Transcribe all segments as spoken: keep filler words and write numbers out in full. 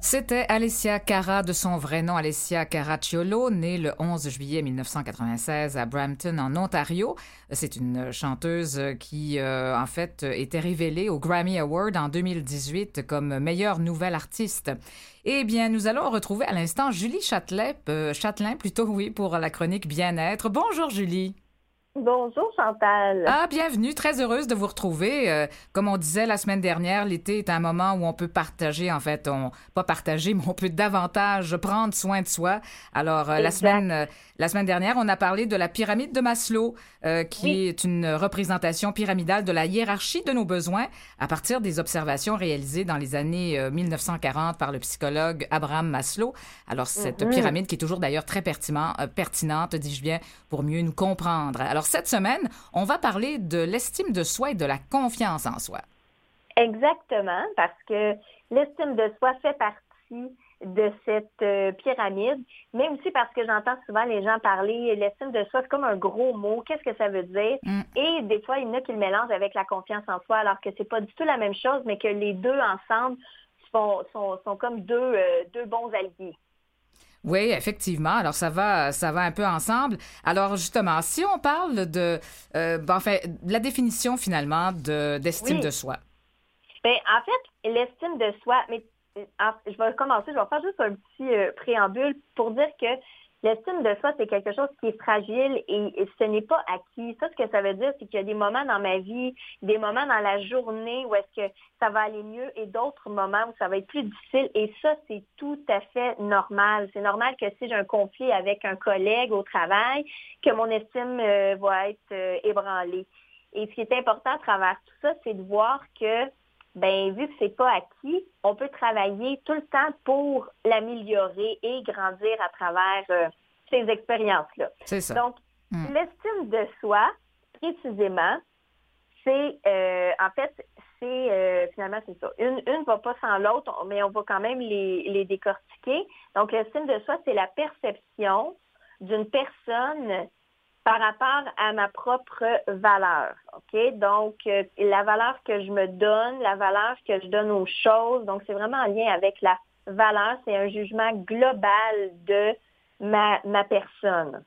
C'était Alessia Cara, de son vrai nom Alessia Caracciolo, née le onze juillet mille neuf cent quatre-vingt-seize à Brampton, en Ontario. C'est une chanteuse qui, euh, en fait, était révélée au Grammy Award en deux mille dix-huit comme meilleure nouvelle artiste. Eh bien, nous allons retrouver à l'instant Julie Châtelain, euh, Châtelain plutôt, oui, pour la chronique Bien-être. Bonjour Julie. Bonjour Chantal. Ah, bienvenue, très heureuse de vous retrouver. Euh, comme on disait la semaine dernière, l'été est un moment où on peut partager, en fait, on pas partager, mais on peut davantage prendre soin de soi. Alors, euh, la semaine euh, la semaine dernière, on a parlé de la pyramide de Maslow, euh, qui Oui. est une représentation pyramidale de la hiérarchie de nos besoins à partir des observations réalisées dans les années euh, mille neuf cent quarante par le psychologue Abraham Maslow. Alors, cette Mhm. pyramide qui est toujours d'ailleurs très pertinent, euh, pertinente, dis-je bien, pour mieux nous comprendre. Alors, cette semaine, on va parler de l'estime de soi et de la confiance en soi. Exactement, parce que l'estime de soi fait partie de cette euh, pyramide, mais aussi parce que j'entends souvent les gens parler, l'estime de soi, c'est comme un gros mot. Qu'est-ce que ça veut dire? Mm. Et des fois, il y en a qui le mélangent avec la confiance en soi, alors que c'est pas du tout la même chose, mais que les deux ensemble sont, sont, sont comme deux, euh, deux bons alliés. Oui, effectivement. Alors, ça va, ça va un peu ensemble. Alors, justement, si on parle de, euh, ben, enfin, de la définition, finalement, de, d'estime Oui. de soi. Ben, en fait, l'estime de soi, mais euh, en- je vais commencer, je vais faire juste un petit euh, préambule pour dire que l'estime de soi, c'est quelque chose qui est fragile et, et ce n'est pas acquis. Ça, ce que ça veut dire, c'est qu'il y a des moments dans ma vie, des moments dans la journée où est-ce que ça va aller mieux et d'autres moments où ça va être plus difficile. Et ça, c'est tout à fait normal. C'est normal que si j'ai un conflit avec un collègue au travail, que mon estime euh, va être euh, ébranlée. Et ce qui est important à travers tout ça, c'est de voir que ben vu que c'est pas acquis, on peut travailler tout le temps pour l'améliorer et grandir à travers euh, ces expériences-là. C'est ça. Donc, Mm. l'estime de soi, précisément, c'est euh, en fait, c'est euh, finalement c'est ça. Une une va pas sans l'autre, mais on va quand même les, les décortiquer. Donc, l'estime de soi, c'est la perception d'une personne par rapport à ma propre valeur. OK? Donc, euh, la valeur que je me donne, la valeur que je donne aux choses. Donc, c'est vraiment en lien avec la valeur. C'est un jugement global de ma, ma personne.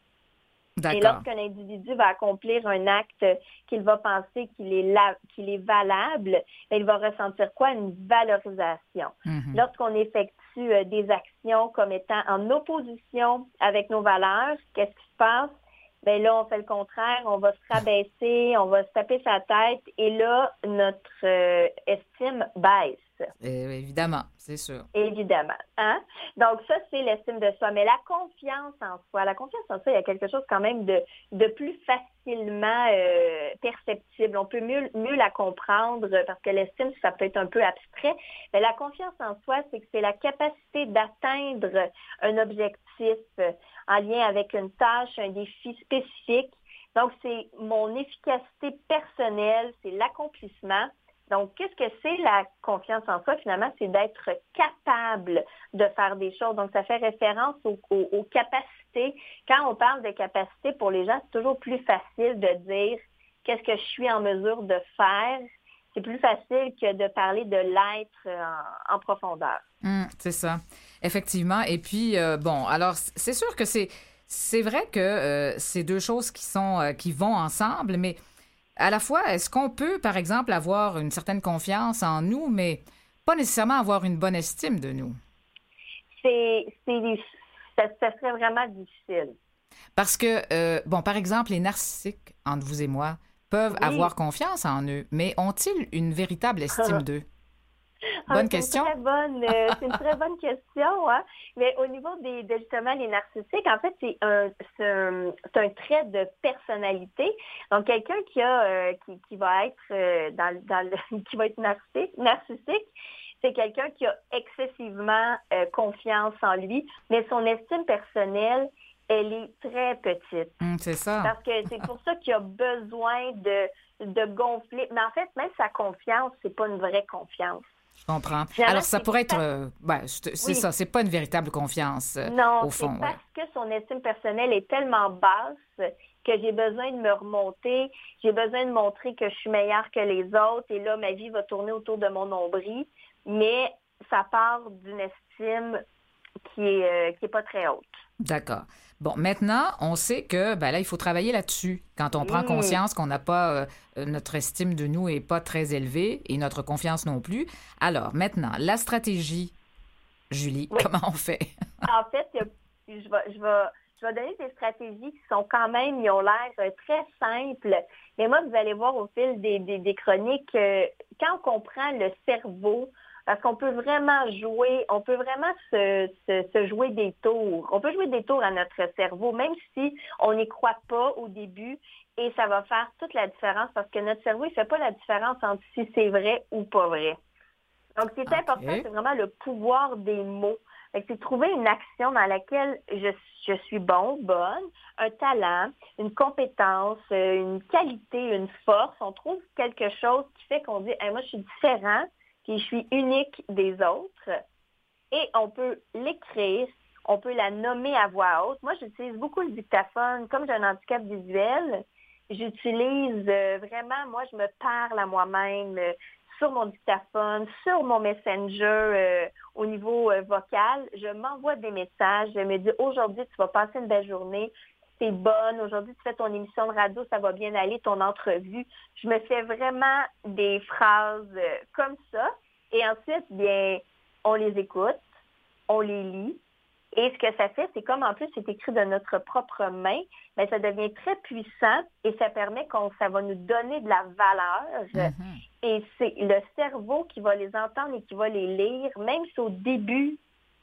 Et D'accord. lorsqu'un individu va accomplir un acte qu'il va penser qu'il est, la, qu'il est valable, bien, il va ressentir quoi? Une valorisation. Mhm. Lorsqu'on effectue euh, des actions comme étant en opposition avec nos valeurs, qu'est-ce qui se passe? Bien là, on fait le contraire, on va se rabaisser, on va se taper sa tête et là, notre euh, estime baisse. Euh, évidemment, c'est sûr. Évidemment. Hein? Donc, ça, c'est l'estime de soi. Mais la confiance en soi, la confiance en soi, il y a quelque chose quand même de, de plus facilement euh, perceptible. On peut mieux, mieux la comprendre parce que l'estime, ça peut être un peu abstrait. Mais la confiance en soi, c'est que c'est la capacité d'atteindre un objectif euh, en lien avec une tâche, un défi spécifique. Donc, c'est mon efficacité personnelle, c'est l'accomplissement. Donc, qu'est-ce que c'est la confiance en soi? Finalement, c'est d'être capable de faire des choses. Donc, ça fait référence aux, aux, aux capacités. Quand on parle de capacités, pour les gens, c'est toujours plus facile de dire qu'est-ce que je suis en mesure de faire. C'est plus facile que de parler de l'être en, en profondeur. Mm, c'est ça. Effectivement. Et puis, euh, bon, alors, c- c'est sûr que c'est, c'est vrai que euh, c'est deux choses qui sont, euh, qui vont ensemble, mais à la fois, est-ce qu'on peut, par exemple, avoir une certaine confiance en nous, mais pas nécessairement avoir une bonne estime de nous? C'est, c'est, ça, ça serait vraiment difficile. Parce que, euh, bon, par exemple, les narcissiques, entre vous et moi, peuvent Oui. avoir confiance en eux, mais ont-ils une véritable estime d'eux? Ah, Bonne c'est une question. très bonne, euh, c'est une très bonne question, hein. Mais au niveau des, de justement les narcissiques, en fait, c'est un, c'est un, c'est un trait de personnalité. Donc, quelqu'un qui a, euh, qui, qui va être euh, dans, le- dans le, qui va être narcissique, narcissique, c'est quelqu'un qui a excessivement euh, confiance en lui, mais son estime personnelle, elle est très petite. Hum, c'est ça. Parce que c'est pour ça qu'il a besoin de, de gonfler. Mais en fait, même sa confiance, c'est pas une vraie confiance. Je comprends. Finalement, Alors, ça c'est pourrait être... fa- euh, ben, c'est c'est oui, ça, c'est pas une véritable confiance, euh, non, au c'est fond, ouais. parce que son estime personnelle est tellement basse que j'ai besoin de me remonter, j'ai besoin de montrer que je suis meilleure que les autres et là, ma vie va tourner autour de mon nombril. Mais ça part d'une estime qui est, euh, qui est pas très haute. D'accord. Bon, maintenant, on sait que ben là, il faut travailler là-dessus. Quand on prend Mmh. conscience qu'on n'a pas, euh, notre estime de nous est pas très élevée et notre confiance non plus. Alors, maintenant, la stratégie, Julie, Oui. comment on fait? En fait, je vais, je vais, je vais donner des stratégies qui sont quand même, ils ont l'air euh, très simples. Mais moi, vous allez voir au fil des, des, des chroniques, euh, quand on comprend le cerveau, parce qu'on peut vraiment jouer, on peut vraiment se, se, se jouer des tours. On peut jouer des tours à notre cerveau, même si on n'y croit pas au début, et ça va faire toute la différence parce que notre cerveau, il ne fait pas la différence entre si c'est vrai ou pas vrai. Donc, ce qui est OK. important, c'est vraiment le pouvoir des mots. Fait que c'est trouver une action dans laquelle je, je suis bon, bonne, un talent, une compétence, une qualité, une force. On trouve quelque chose qui fait qu'on dit hey, « moi, je suis différent, puis je suis unique des autres ». Et on peut l'écrire, on peut la nommer à voix haute. Moi, j'utilise beaucoup le dictaphone. Comme j'ai un handicap visuel, j'utilise euh, vraiment, moi, je me parle à moi-même euh, sur mon dictaphone, sur mon Messenger euh, au niveau euh, vocal. Je m'envoie des messages. Je me dis, aujourd'hui, tu vas passer une belle journée. C'est bonne. Aujourd'hui, tu fais ton émission de radio, ça va bien aller, ton entrevue. Je me fais vraiment des phrases euh, comme ça. Et ensuite, bien, on les écoute, on les lit. Et ce que ça fait, c'est comme en plus c'est écrit de notre propre main, bien, ça devient très puissant et ça permet qu'on ça va nous donner de la valeur. Mhm. Et c'est le cerveau qui va les entendre et qui va les lire, même si au début,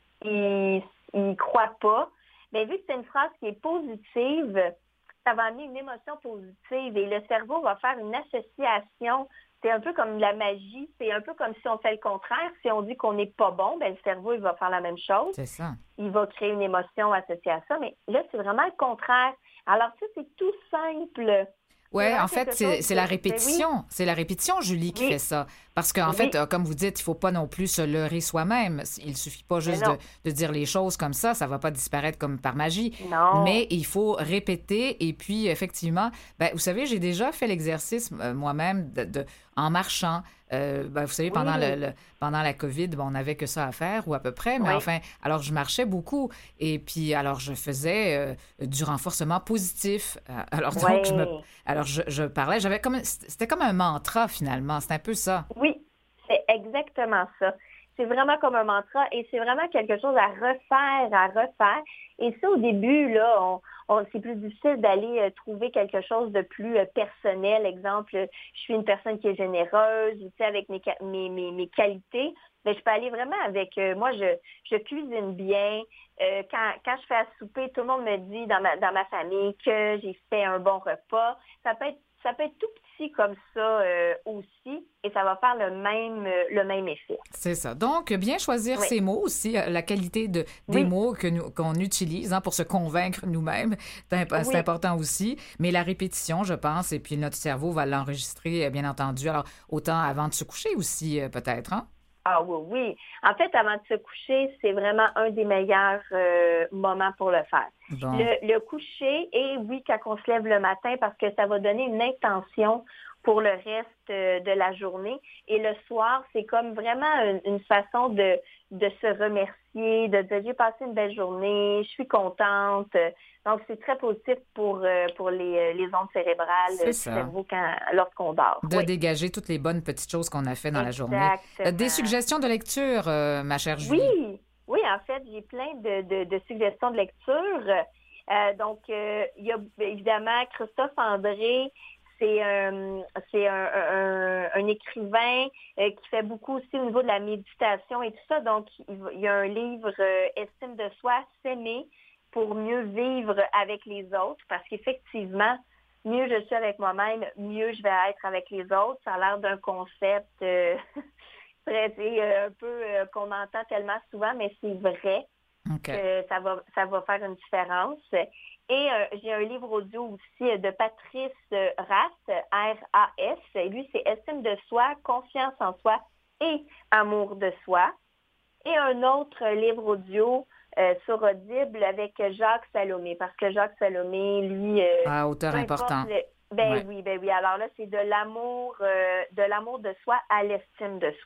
il ne croit pas. Bien, vu que c'est une phrase qui est positive, ça va amener une émotion positive et le cerveau va faire une association. C'est un peu comme la magie, c'est un peu comme si on fait le contraire. Si on dit qu'on n'est pas bon, bien, le cerveau il va faire la même chose. C'est ça. Il va créer une émotion associée à ça, mais là, c'est vraiment le contraire. Alors ça, c'est tout simple. Oui, en fait, c'est, c'est la répétition. Oui. C'est la répétition, Julie, qui Oui. fait ça. Parce qu'en Oui. fait, comme vous dites, il ne faut pas non plus se leurrer soi-même. Il ne suffit pas juste de, de dire les choses comme ça. Ça ne va pas disparaître comme par magie. Non. Mais il faut répéter. Et puis, effectivement, ben, vous savez, j'ai déjà fait l'exercice euh, moi-même de, de, en marchant. Euh, ben, vous savez, Oui. pendant, le, le, pendant la COVID, ben, on n'avait que ça à faire, ou à peu près. Mais oui. enfin, alors je marchais beaucoup. Et puis, alors, je faisais euh, du renforcement positif. Alors, donc, oui. je me... Alors, je, je parlais, j'avais comme... C'était comme un mantra, finalement. C'est un peu ça. Oui, c'est exactement ça. C'est vraiment comme un mantra et c'est vraiment quelque chose à refaire, à refaire. Et ça, au début, là, on, on, c'est plus difficile d'aller euh, trouver quelque chose de plus euh, personnel. Exemple, je suis une personne qui est généreuse, tu sais, avec mes, mes, mes, mes qualités. Mais je peux aller vraiment avec, euh, moi, je, je cuisine bien. Euh, quand, quand je fais à souper, tout le monde me dit dans ma, dans ma famille que j'ai fait un bon repas. Ça peut être, ça peut être tout petit comme ça euh, aussi et ça va faire le même, euh, le même effet. C'est ça. Donc, bien choisir oui. ses mots aussi, la qualité de, des oui. mots que nous, qu'on utilise hein, pour se convaincre nous-mêmes, c'est, imp- oui. c'est important aussi. Mais la répétition, je pense, et puis notre cerveau va l'enregistrer, bien entendu. Alors, autant avant de se coucher aussi, peut-être, hein? Ah oui, oui. En fait, avant de se coucher, c'est vraiment un des meilleurs euh, moments pour le faire. Bon. Le, le coucher, et oui, quand on se lève le matin, parce que ça va donner une intention pour le reste euh, de la journée. Et le soir, c'est comme vraiment une, une façon de, de se remercier, de dire j'ai passé une belle journée, je suis contente. Donc, c'est très positif pour, euh, pour les, les ondes cérébrales du cerveau quand, lorsqu'on dort. De oui. dégager toutes les bonnes petites choses qu'on a fait dans Exactement. la journée. Des suggestions de lecture, euh, ma chère Julie? Oui, oui, en fait, j'ai plein de, de, de suggestions de lecture. Euh, donc, euh, il y a évidemment Christophe André. C'est, euh, c'est un, un, un écrivain euh, qui fait beaucoup aussi au niveau de la méditation et tout ça. Donc, il y a un livre euh, Estime de soi, s'aimer pour mieux vivre avec les autres parce qu'effectivement, mieux je suis avec moi-même, mieux je vais être avec les autres. Ça a l'air d'un concept euh, très, un peu euh, qu'on entend tellement souvent, mais c'est vrai okay. que ça va, ça va faire une différence. Et euh, j'ai un livre audio aussi de Patrice Rass, R A S. Lui, c'est Estime de soi, confiance en soi et amour de soi. Et un autre livre audio euh, sur Audible avec Jacques Salomé, parce que Jacques Salomé, lui... Euh, ah, auteur important. Le, ben ouais. oui, ben oui. Alors là, c'est de l'amour, euh, de l'amour de soi à l'estime de soi.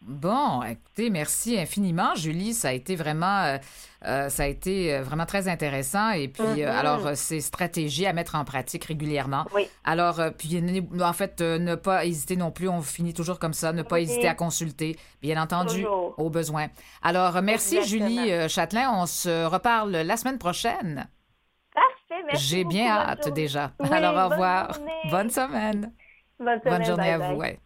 Bon, écoutez, merci infiniment, Julie. Ça a été vraiment, euh, euh, ça a été euh, vraiment très intéressant. Et puis, euh, Mm-hmm. alors, euh, ces stratégies à mettre en pratique régulièrement. Oui. Alors, euh, puis, ne- en fait, euh, ne pas hésiter non plus. On finit toujours comme ça. Ne pas hésiter à Oui, consulter, bien entendu, toujours. au besoin. Alors, euh, merci, Exactement. Julie euh, Châtelain. On se reparle la semaine prochaine. Parfait. Merci J'ai bien beaucoup. Bonne hâte journée. déjà. Alors, Oui, au bonne revoir. Bonne journée. semaine. Bonne Bonne semaine. journée Bye à vous. bye. Ouais.